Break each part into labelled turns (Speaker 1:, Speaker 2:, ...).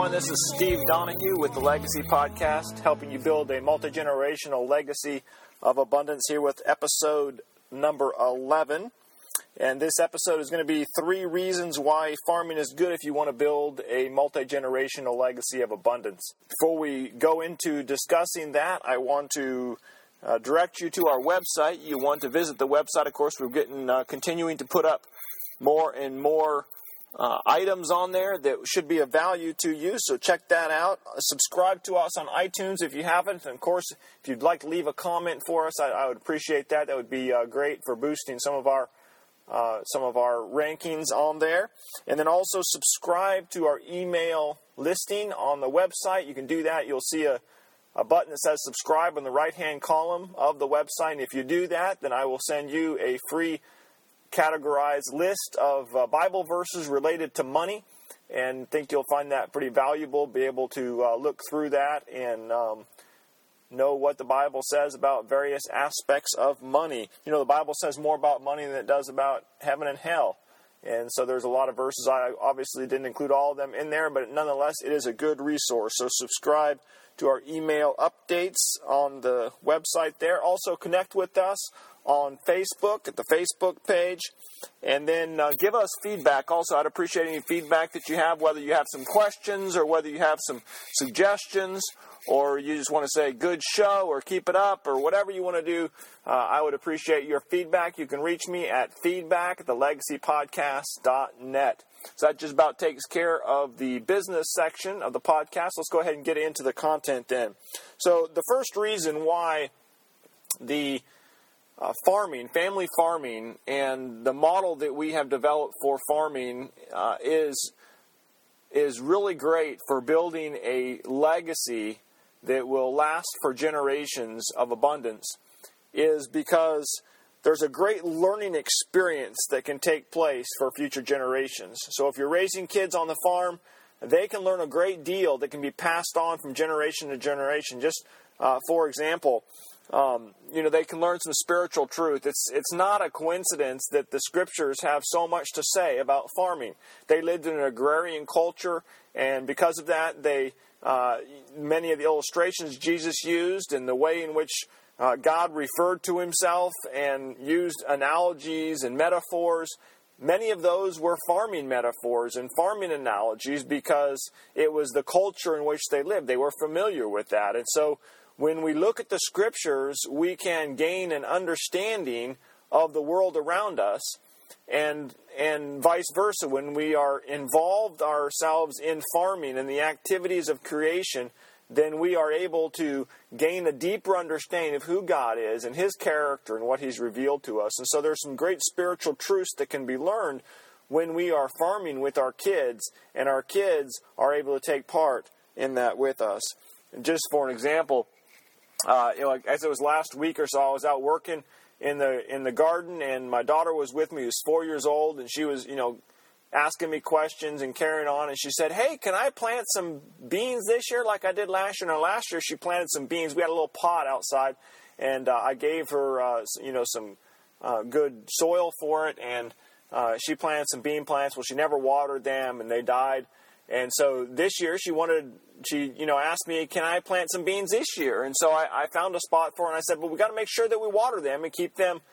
Speaker 1: everyone. This is Steve Donahue with the Legacy Podcast, helping you build a multi-generational legacy of abundance here with episode number 11. And this episode is going to be 3 reasons why farming is good if you want to build a multi-generational legacy of abundance. Before we go into discussing that, I want to direct you to our website. You want to visit the website. Of course, we're continuing to put up more and more items on there that should be of value to you, so check that out. Subscribe to us on iTunes if you haven't, and of course, if you'd like to leave a comment for us, I would appreciate that. That would be great for boosting some of our rankings on there. And then also subscribe to our email listing on the website. You can do that. You'll see a button that says subscribe in the right-hand column of the website, and if you do that, then I will send you a free categorized list of Bible verses related to money, and think you'll find that pretty valuable. Be able to look through that and know what the Bible says about various aspects of money. You know, the Bible says more about money than it does about heaven and hell, and so there's a lot of verses. I obviously didn't include all of them in there, but nonetheless, it is a good resource. So subscribe to our email updates on the website there. Also connect with us on Facebook, at the Facebook page, and then give us feedback. Also, I'd appreciate any feedback that you have, whether you have some questions or whether you have some suggestions, or you just want to say good show or keep it up or whatever you want to do. I would appreciate your feedback. You can reach me at feedback@thelegacypodcast.net. So that just about takes care of the business section of the podcast. Let's go ahead and get into the content then. So the first reason why the family farming, and the model that we have developed for farming is really great for building a legacy that will last for generations of abundance, is because there's a great learning experience that can take place for future generations. So if you're raising kids on the farm, they can learn a great deal that can be passed on from generation to generation. Just for example, they can learn some spiritual truth. It's not a coincidence that the Scriptures have so much to say about farming. They lived in an agrarian culture, and because of that, many of the illustrations Jesus used and the way in which God referred to Himself and used analogies and metaphors, many of those were farming metaphors and farming analogies because it was the culture in which they lived. They were familiar with that. And so when we look at the Scriptures, we can gain an understanding of the world around us, and vice versa. When we are involved ourselves in farming and the activities of creation, then we are able to gain a deeper understanding of who God is and His character and what He's revealed to us. And so there's some great spiritual truths that can be learned when we are farming with our kids, and our kids are able to take part in that with us. And just for an example, as it was last week or so, I was out working in the garden, and my daughter was with me, who's 4 years old, and she was, asking me questions and carrying on, and she said, "Hey, can I plant some beans this year like I did last year?" And last year she planted some beans. We had a little pot outside, and I gave her, some good soil for it, and she planted some bean plants. Well, she never watered them, and they died. And so this year she asked me, "Can I plant some beans this year?" And so I found a spot for her, and I said, "Well, we got to make sure that we water them and keep them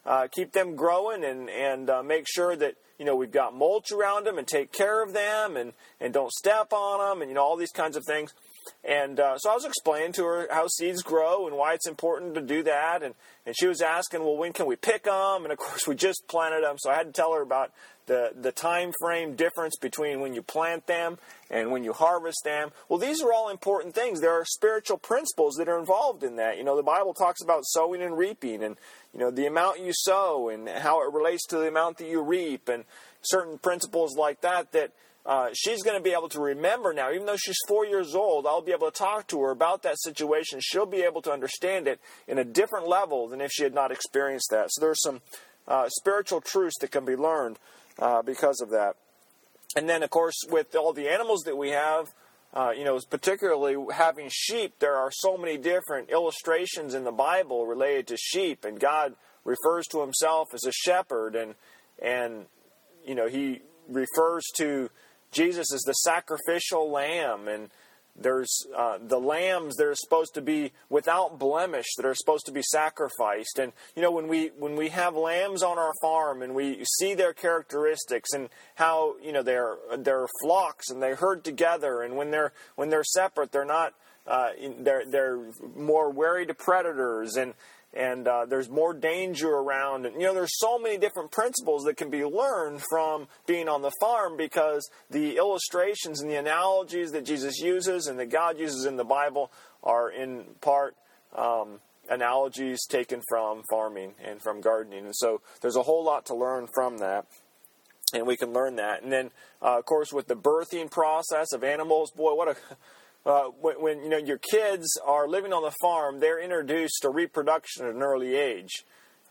Speaker 1: growing, and make sure that we've got mulch around them and take care of them and don't step on them, and all these kinds of things." And so I was explaining to her how seeds grow and why it's important to do that, and she was asking, "Well, when can we pick them?" And of course we just planted them, so I had to tell her about the time frame difference between when you plant them and when you harvest them. Well, these are all important things. There are spiritual principles that are involved in that. The Bible talks about sowing and reaping, and the amount you sow and how it relates to the amount that you reap, and certain principles like that she's going to be able to remember now. Even though she's 4 years old, I'll be able to talk to her about that situation. She'll be able to understand it in a different level than if she had not experienced that. So there's some spiritual truths that can be learned because of that. And then, of course, with all the animals that we have, particularly having sheep, there are so many different illustrations in the Bible related to sheep, and God refers to Himself as a shepherd, and He refers to Jesus is the sacrificial lamb, and there's the lambs that are supposed to be without blemish, that are supposed to be sacrificed. And when we have lambs on our farm and we see their characteristics and how they're flocks and they herd together, and when they're separate, they're not they're more wary to predators, and there's more danger around. And there's so many different principles that can be learned from being on the farm, because the illustrations and the analogies that Jesus uses and that God uses in the Bible are in part analogies taken from farming and from gardening. And so there's a whole lot to learn from that, and we can learn that. And then, of course, with the birthing process of animals, boy, what a... when your kids are living on the farm, they're introduced to reproduction at an early age.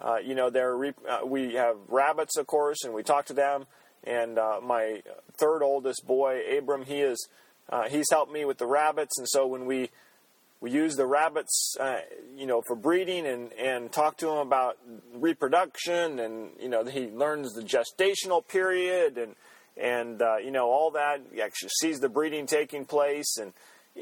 Speaker 1: We have rabbits, of course, and we talk to them. And my third oldest boy, Abram, he's helped me with the rabbits. And so when we use the rabbits, for breeding and talk to him about reproduction, and he learns the gestational period and all that. He actually sees the breeding taking place, and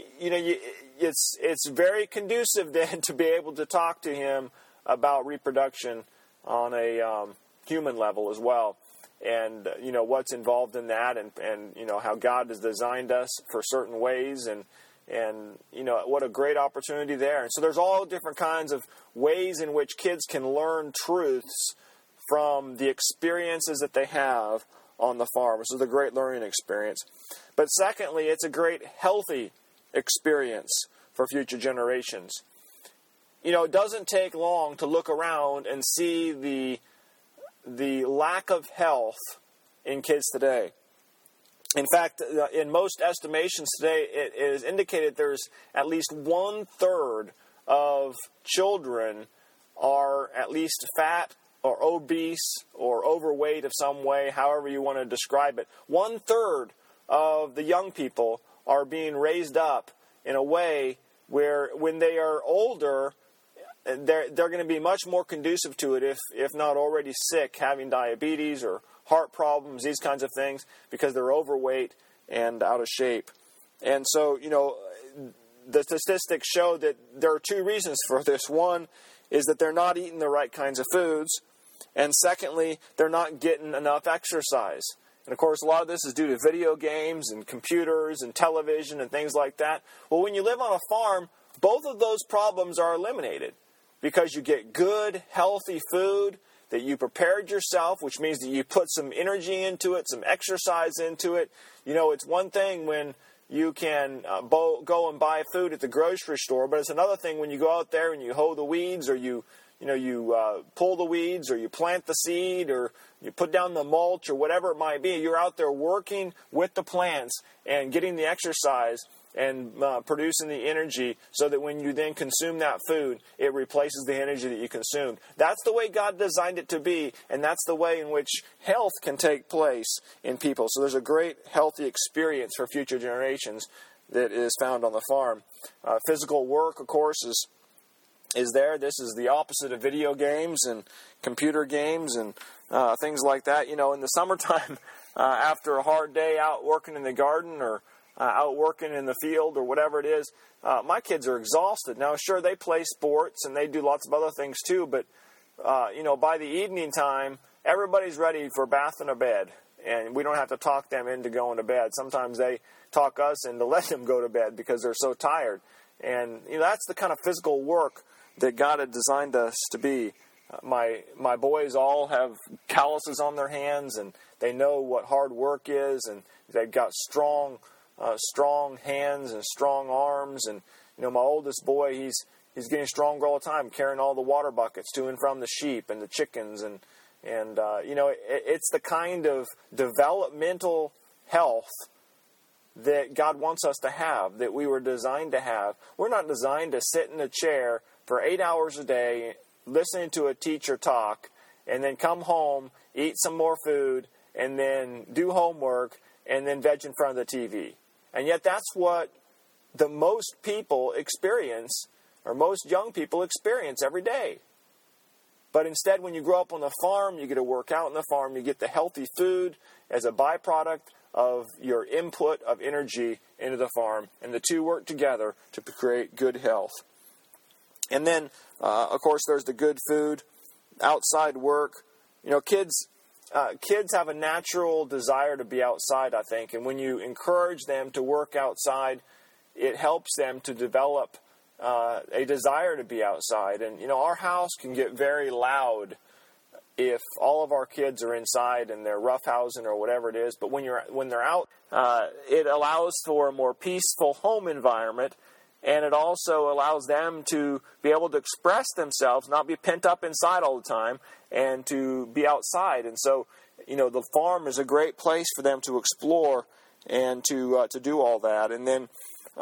Speaker 1: it's very conducive then to be able to talk to him about reproduction on a human level as well, and what's involved in that, and how God has designed us for certain ways, and what a great opportunity there. And so there's all different kinds of ways in which kids can learn truths from the experiences that they have on the farm. This is a great learning experience. But secondly, it's a great healthy experience for future generations. It doesn't take long to look around and see the lack of health in kids today. In fact, in most estimations today, it is indicated there's at least 1/3 of children are at least fat or obese or overweight of some way, however you want to describe it. 1/3 of the young people are being raised up in a way where when they are older, they're going to be much more conducive to it, if not already sick, having diabetes or heart problems, these kinds of things, because they're overweight and out of shape. And so, the statistics show that there are two reasons for this. One is that they're not eating the right kinds of foods, and secondly, they're not getting enough exercise. And of course, a lot of this is due to video games and computers and television and things like that. Well, when you live on a farm, both of those problems are eliminated, because you get good, healthy food that you prepared yourself, which means that you put some energy into it, some exercise into it. It's one thing when you can go and buy food at the grocery store, but it's another thing when you go out there and you hoe the weeds, or you pull the weeds, or you plant the seed, or you put down the mulch, or whatever it might be. You're out there working with the plants and getting the exercise and producing the energy, so that when you then consume that food, it replaces the energy that you consumed. That's the way God designed it to be, and that's the way in which health can take place in people. So there's a great healthy experience for future generations that is found on the farm. Physical work, of course, is there. This is the opposite of video games and computer games and things like that. In the summertime, after a hard day out working in the garden or out working in the field or whatever it is, my kids are exhausted. Now, sure, they play sports and they do lots of other things too, but, by the evening time, everybody's ready for a bath and a bed, and we don't have to talk them into going to bed. Sometimes they talk us into letting them go to bed because they're so tired. And that's the kind of physical work that God had designed us to be. My boys all have calluses on their hands, and they know what hard work is, and they've got strong hands and strong arms. And my oldest boy, he's getting stronger all the time, carrying all the water buckets to and from the sheep and the chickens, and it's the kind of developmental health that God wants us to have, that we were designed to have. We're not designed to sit in a chair for 8 hours a day listening to a teacher talk, and then come home, eat some more food, and then do homework, and then veg in front of the TV. And yet that's what the most people experience, or most young people experience every day. But instead, when you grow up on the farm, you get to work out on the farm, you get the healthy food as a byproduct of your input of energy into the farm, and the two work together to create good health. And then, of course, there's the good food, outside work. Kids have a natural desire to be outside, I think, and when you encourage them to work outside, it helps them to develop a desire to be outside. And, our house can get very loud if all of our kids are inside and they're roughhousing or whatever it is. But when they're out, it allows for a more peaceful home environment, and it also allows them to be able to express themselves, not be pent up inside all the time, and to be outside. And so, the farm is a great place for them to explore and to do all that. And then,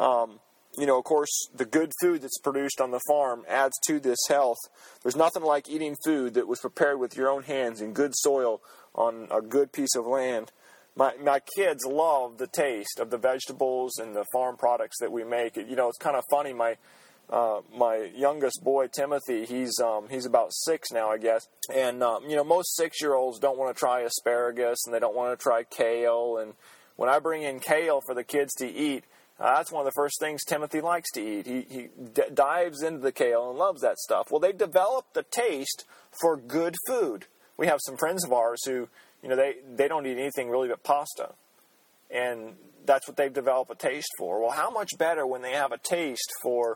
Speaker 1: of course, the good food that's produced on the farm adds to this health. There's nothing like eating food that was prepared with your own hands in good soil on a good piece of land. My kids love the taste of the vegetables and the farm products that we make. It's kind of funny. My youngest boy, Timothy, he's about 6 now, I guess. And, most 6-year-olds don't want to try asparagus and they don't want to try kale. And when I bring in kale for the kids to eat, that's one of the first things Timothy likes to eat. He dives into the kale and loves that stuff. Well, they've developed the taste for good food. We have some friends of ours who, they don't eat anything really but pasta. And that's what they've developed a taste for. Well, how much better when they have a taste for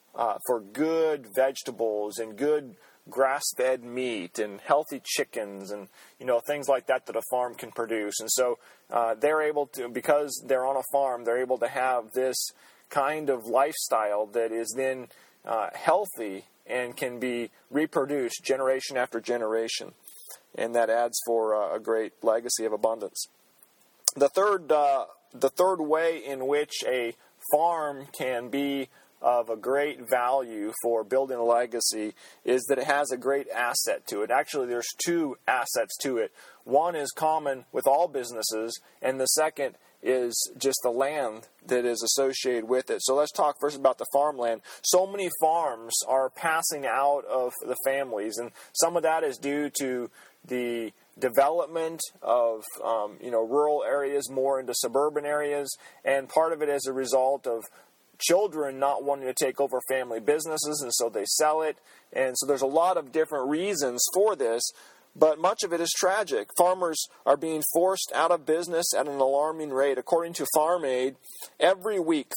Speaker 1: good vegetables and good grass-fed meat and healthy chickens and, things like that a farm can produce. And so they're able to, because they're on a farm, they're able to have this kind of lifestyle that is then healthy and can be reproduced generation after generation. And that adds for a great legacy of abundance. The third way in which a farm can be of a great value for building a legacy is that it has a great asset to it. Actually, there's 2 assets to it. One is common with all businesses, and the second is just the land that is associated with it. So let's talk first about the farmland. So many farms are passing out of the families, and some of that is due to the development of rural areas more into suburban areas, and part of it as a result of children not wanting to take over family businesses, and so they sell it. And so there's a lot of different reasons for this, but much of it is tragic. Farmers are being forced out of business at an alarming rate. According to Farm Aid, every week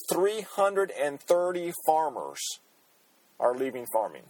Speaker 1: 330 farmers are leaving farming.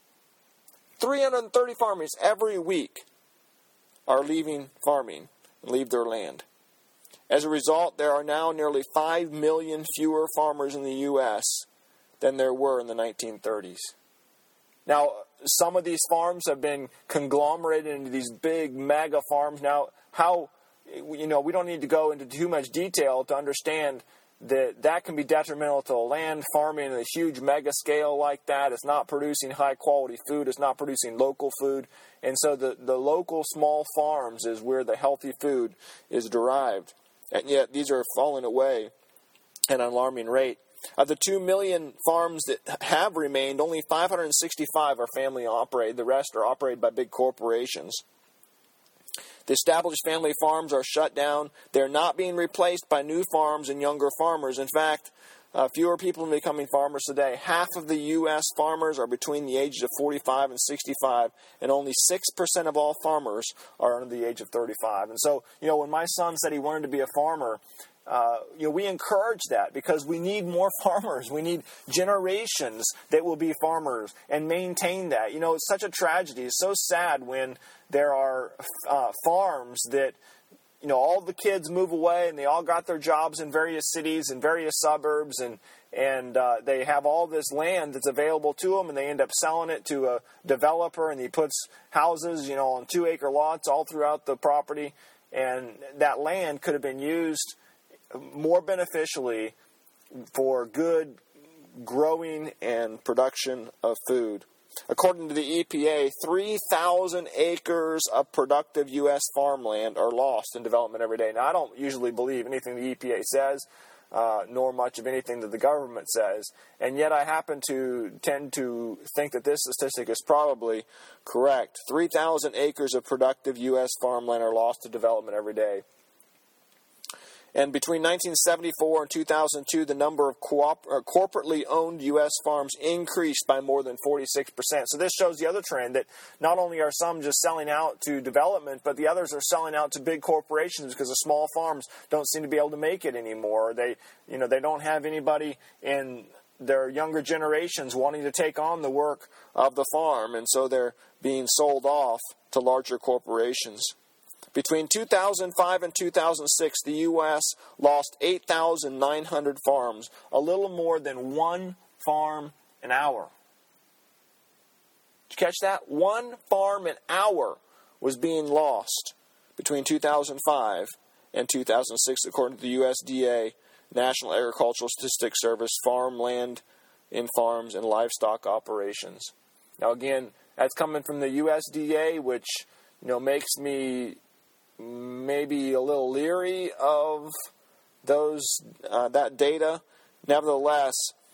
Speaker 1: 330 farmers every week are leaving farming and leave their land. As a result, there are now nearly 5 million fewer farmers in the U.S. than there were in the 1930s. Now, some of these farms have been conglomerated into these big mega farms. Now, we don't need to go into too much detail to understand that can be detrimental to the land. Farming at a huge mega scale like that, it's not producing high quality food, it's not producing local food. And so the local small farms is where the healthy food is derived. And yet these are falling away at an alarming rate. Of the 2 million farms that have remained, only 565 are family operated. The rest are operated by big corporations. The established family farms are shut down. They're not being replaced by new farms and younger farmers. In fact, fewer people are becoming farmers today. Half of the U.S. farmers are between the ages of 45 and 65, and only 6% of all farmers are under the age of 35. And so, when my son said he wanted to be a farmer, we encourage that because we need more farmers. We need generations that will be farmers and maintain that. It's such a tragedy. It's so sad when there are farms that, all the kids move away and they all got their jobs in various cities and various suburbs and they have all this land that's available to them and they end up selling it to a developer and he puts houses, on 2-acre lots all throughout the property, and that land could have been used more beneficially for good growing and production of food. According to the EPA, 3,000 acres of productive U.S. farmland are lost in development every day. Now, I don't usually believe anything the EPA says, nor much of anything that the government says. And yet I tend to think that this statistic is probably correct. 3,000 acres of productive U.S. farmland are lost to development every day. And between 1974 and 2002, the number of corporately owned U.S. farms increased by more than 46%. So this shows the other trend, that not only are some just selling out to development, but the others are selling out to big corporations because the small farms don't seem to be able to make it anymore. They don't have anybody in their younger generations wanting to take on the work of the farm, and so they're being sold off to larger corporations. Between 2005 and 2006, the U.S. lost 8,900 farms, a little more than one farm an hour. Did you catch that? One farm an hour was being lost between 2005 and 2006, according to the USDA, National Agricultural Statistics Service, farmland in farms and livestock operations. Now again, that's coming from the USDA, which makes me maybe a little leery of that data. Nevertheless,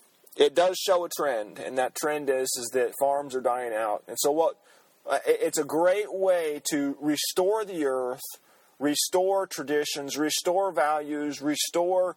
Speaker 1: it does show a trend, and that trend is that farms are dying out. And so it's a great way to restore the earth, restore traditions, restore values, restore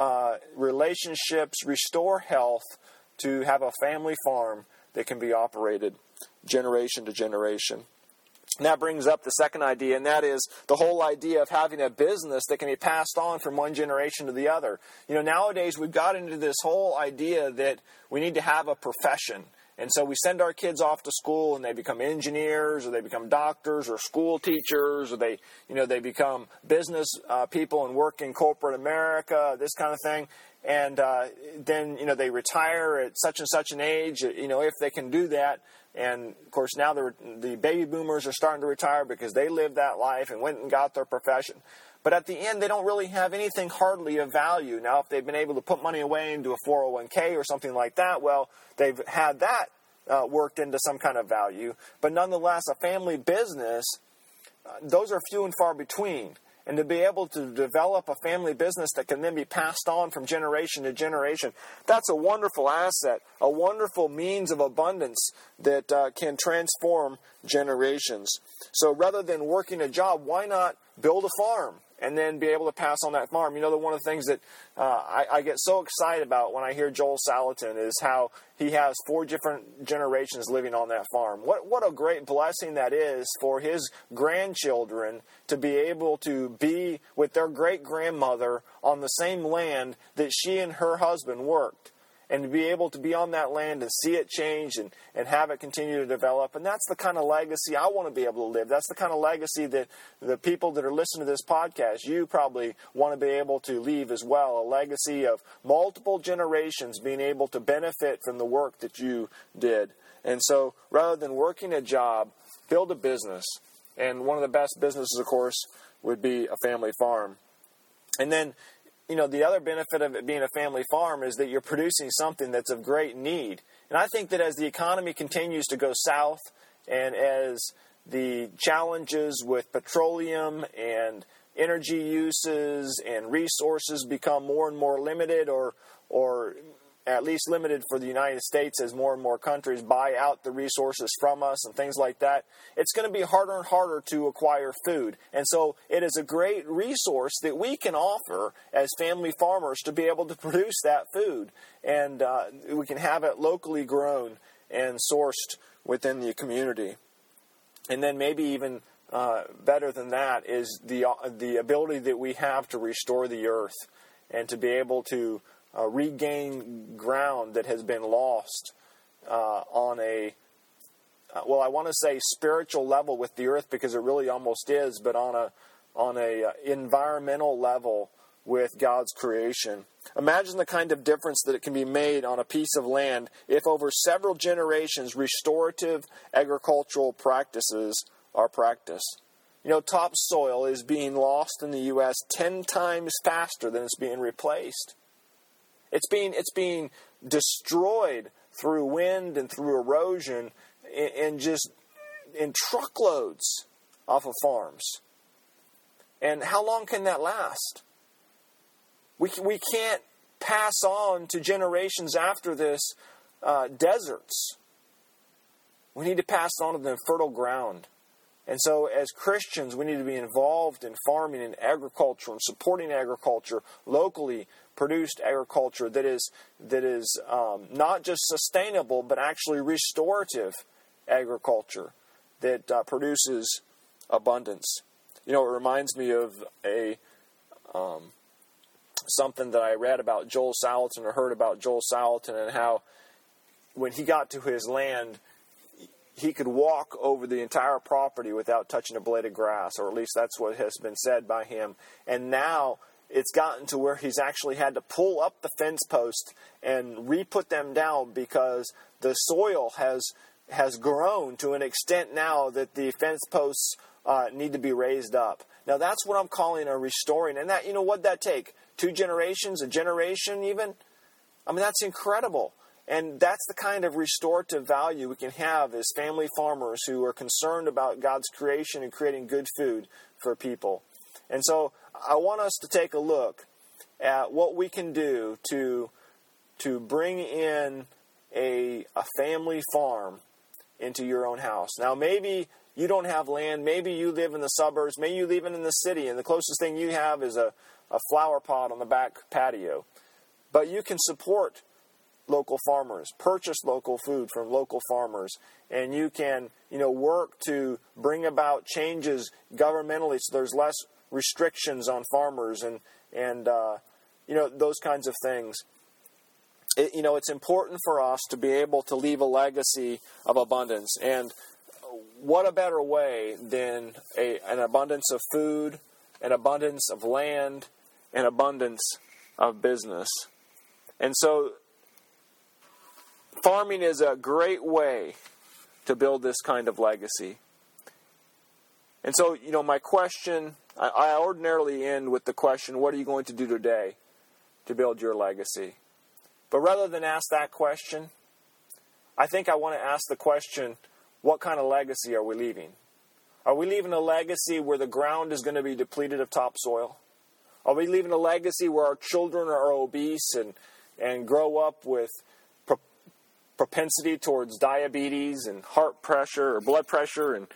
Speaker 1: relationships, restore health, to have a family farm that can be operated generation to generation. And that brings up the second idea, and that is the whole idea of having a business that can be passed on from one generation to the other. Nowadays we've got into this whole idea that we need to have a profession. And so we send our kids off to school and they become engineers, or they become doctors, or school teachers, or they become business people and work in corporate America, this kind of thing. And then they retire at such and such an age, if they can do that. And of course now the baby boomers are starting to retire because they lived that life and went and got their profession. But at the end, they don't really have anything hardly of value. Now, if they've been able to put money away into a 401k or something like that, well, they've had that worked into some kind of value. But nonetheless, a family business, those are few and far between. And to be able to develop a family business that can then be passed on from generation to generation, that's a wonderful asset, a wonderful means of abundance that can transform generations. So rather than working a job, why not build a farm and then be able to pass on that farm? One of the things that I get so excited about when I hear Joel Salatin is how he has 4 different generations living on that farm. What a great blessing that is for his grandchildren to be able to be with their great-grandmother on the same land that she and her husband worked, and to be able to be on that land and see it change and have it continue to develop. And that's the kind of legacy I want to be able to live. That's the kind of legacy that the people that are listening to this podcast, you probably want to be able to leave as well, a legacy of multiple generations being able to benefit from the work that you did. And so rather than working a job, build a business. And one of the best businesses, of course, would be a family farm. And then the other benefit of it being a family farm is that you're producing something that's of great need. And I think that as the economy continues to go south, and as the challenges with petroleum and energy uses and resources become more and more limited, or at least limited for the United States as more and more countries buy out the resources from us and things like that, it's going to be harder and harder to acquire food. And so it is a great resource that we can offer as family farmers to be able to produce that food. And we can have it locally grown and sourced within the community. And then maybe even better than that is the ability that we have to restore the earth and to be able to regain ground that has been lost on a, I want to say spiritual level with the earth, because it really almost is, but on a environmental level with God's creation. Imagine the kind of difference that it can be made on a piece of land if over several generations restorative agricultural practices are practiced. Topsoil is being lost in the U.S. 10 times faster than it's being replaced. It's being destroyed through wind and through erosion and just in truckloads off of farms. And how long can that last? We can't pass on to generations after this deserts. We need to pass on to them fertile ground. And so as Christians, we need to be involved in farming and agriculture and supporting agriculture, locally produced agriculture that is not just sustainable, but actually restorative agriculture that produces abundance. You know, it reminds me of something that I read about Joel Salatin, or heard about Joel Salatin, and how when he got to his land, he could walk over the entire property without touching a blade of grass, or at least that's what has been said by him. And now it's gotten to where he's actually had to pull up the fence post and re-put them down because the soil has grown to an extent now that the fence posts need to be raised up. Now that's what I'm calling a restoring. And that, you know, what'd that take? 2 generations, a generation even? I mean, that's incredible. And that's the kind of restorative value we can have as family farmers who are concerned about God's creation and creating good food for people. And so I want us to take a look at what we can do to bring in a family farm into your own house. Now, maybe you don't have land. Maybe you live in the suburbs. Maybe you live in the city, and the closest thing you have is a flower pot on the back patio. But you can support local farmers, purchase local food from local farmers, and you can, work to bring about changes governmentally so there's less restrictions on farmers and those kinds of things. It's important for us to be able to leave a legacy of abundance, and what a better way than an abundance of food, an abundance of land, an abundance of business. And so farming is a great way to build this kind of legacy. And so, my question, I ordinarily end with the question, what are you going to do today to build your legacy? But rather than ask that question, I think I want to ask the question, what kind of legacy are we leaving? Are we leaving a legacy where the ground is going to be depleted of topsoil? Are we leaving a legacy where our children are obese and grow up with propensity towards diabetes and heart pressure or blood pressure and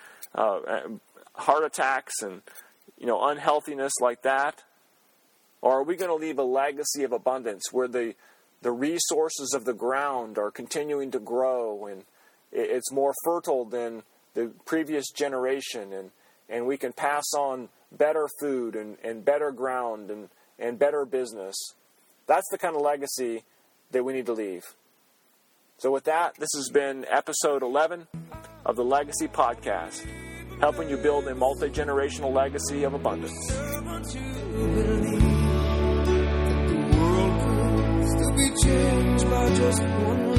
Speaker 1: heart attacks and unhealthiness like that? Or are we going to leave a legacy of abundance where the resources of the ground are continuing to grow and it's more fertile than the previous generation, and we can pass on better food and better ground and better business? That's the kind of legacy that we need to leave. So with that, this has been episode 11 of the Legacy Podcast, helping you build a multi-generational legacy of abundance.
Speaker 2: Changed by just one